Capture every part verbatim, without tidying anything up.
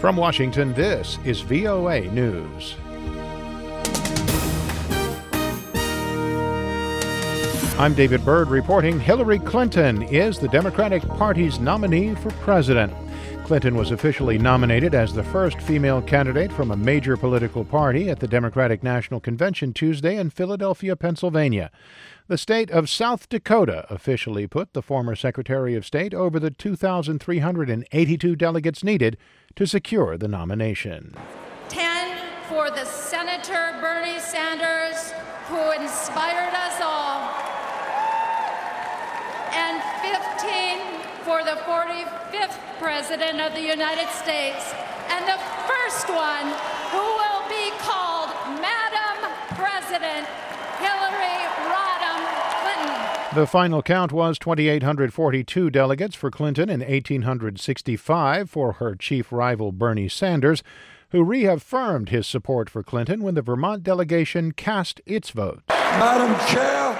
From Washington, this is V O A News. I'm David Byrd reporting Hillary Clinton is the Democratic Party's nominee for president. Clinton was officially nominated as the first female candidate from a major political party at the Democratic National Convention Tuesday in Philadelphia, Pennsylvania. The state of South Dakota officially put the former Secretary of State over the two thousand three hundred eighty-two delegates needed to secure the nomination. Ten for the Senator Bernie Sanders, who inspired us all, and fifteen for the forty-fifth President of the United States, and the first one who will be called Madam President, Hillary Rodham Clinton. The final count was two thousand eight hundred forty-two delegates for Clinton and one thousand eight hundred sixty-five for her chief rival Bernie Sanders, who reaffirmed his support for Clinton when the Vermont delegation cast its vote. Madam Chair,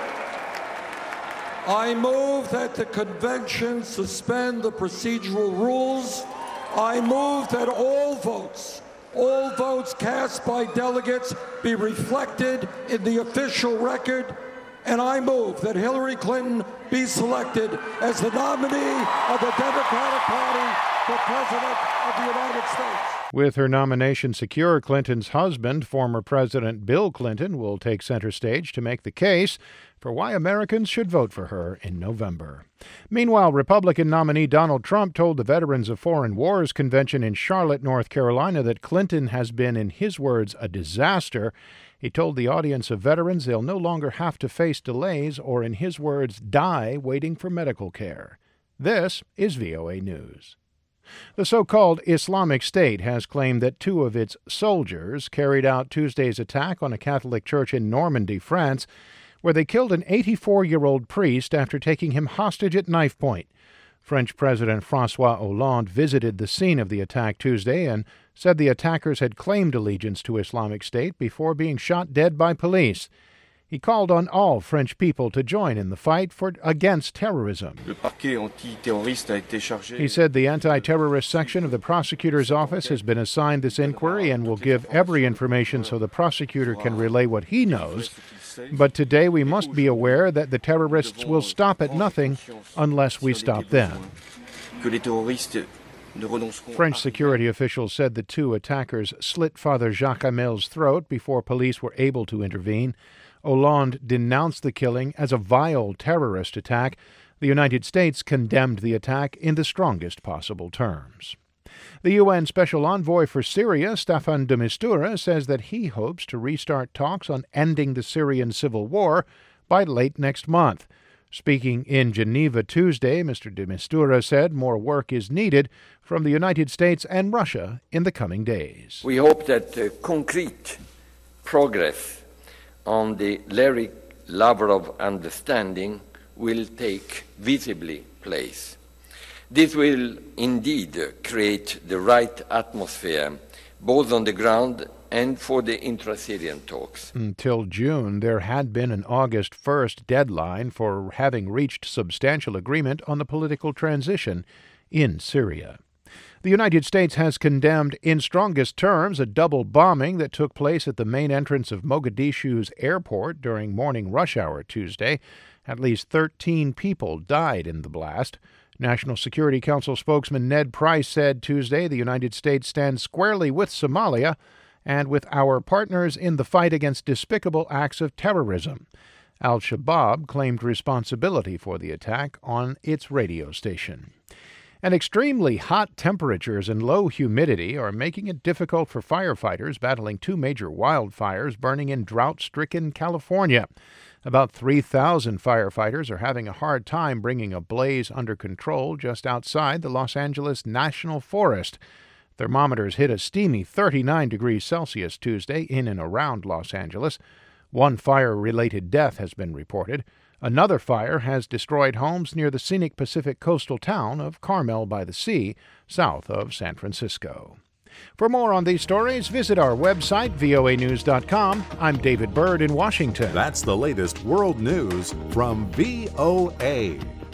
I move that the convention suspend the procedural rules. I move that all votes, all votes cast by delegates be reflected in the official record. And I move that Hillary Clinton be selected as the nominee of the Democratic Party for President of the United States. With her nomination secure, Clinton's husband, former President Bill Clinton, will take center stage to make the case for why Americans should vote for her in November. Meanwhile, Republican nominee Donald Trump told the Veterans of Foreign Wars Convention in Charlotte, North Carolina, that Clinton has been, in his words, a disaster. He told the audience of veterans they'll no longer have to face delays or, in his words, die waiting for medical care. This is V O A News. The so-called Islamic State has claimed that two of its soldiers carried out Tuesday's attack on a Catholic church in Normandy, France, where they killed an eighty-four-year-old priest after taking him hostage at knife point. French President François Hollande visited the scene of the attack Tuesday and said the attackers had claimed allegiance to Islamic State before being shot dead by police. He called on all French people to join in the fight for against terrorism. He said the anti-terrorist section of the prosecutor's office has been assigned this inquiry and will give every information so the prosecutor can relay what he knows. But today we must be aware that the terrorists will stop at nothing unless we stop them. French security officials said the two attackers slit Father Jacques Hamel's throat before police were able to intervene. Hollande denounced the killing as a vile terrorist attack. The United States condemned the attack in the strongest possible terms. The U N Special Envoy for Syria, Staffan de Mistura, says that he hopes to restart talks on ending the Syrian civil war by late next month. Speaking in Geneva Tuesday, Mister de Mistura said more work is needed from the United States and Russia in the coming days. We hope that uh, concrete progress on the Lavrov understanding will take visibly place. This will indeed create the right atmosphere, both on the ground and for the intra-Syrian talks. Until June, there had been an August first deadline for having reached substantial agreement on the political transition in Syria. The United States has condemned in strongest terms a double bombing that took place at the main entrance of Mogadishu's airport during morning rush hour Tuesday. At least thirteen people died in the blast. National Security Council spokesman Ned Price said Tuesday the United States stands squarely with Somalia and with our partners in the fight against despicable acts of terrorism. Al-Shabaab claimed responsibility for the attack on its radio station. And extremely hot temperatures and low humidity are making it difficult for firefighters battling two major wildfires burning in drought-stricken California. About three thousand firefighters are having a hard time bringing a blaze under control just outside the Los Angeles National Forest. Thermometers hit a steamy thirty-nine degrees Celsius Tuesday in and around Los Angeles. One fire-related death has been reported. Another fire has destroyed homes near the scenic Pacific coastal town of Carmel by the Sea, south of San Francisco. For more on these stories, visit our website, V O A news dot com. I'm David Byrd in Washington. That's the latest world news from V O A.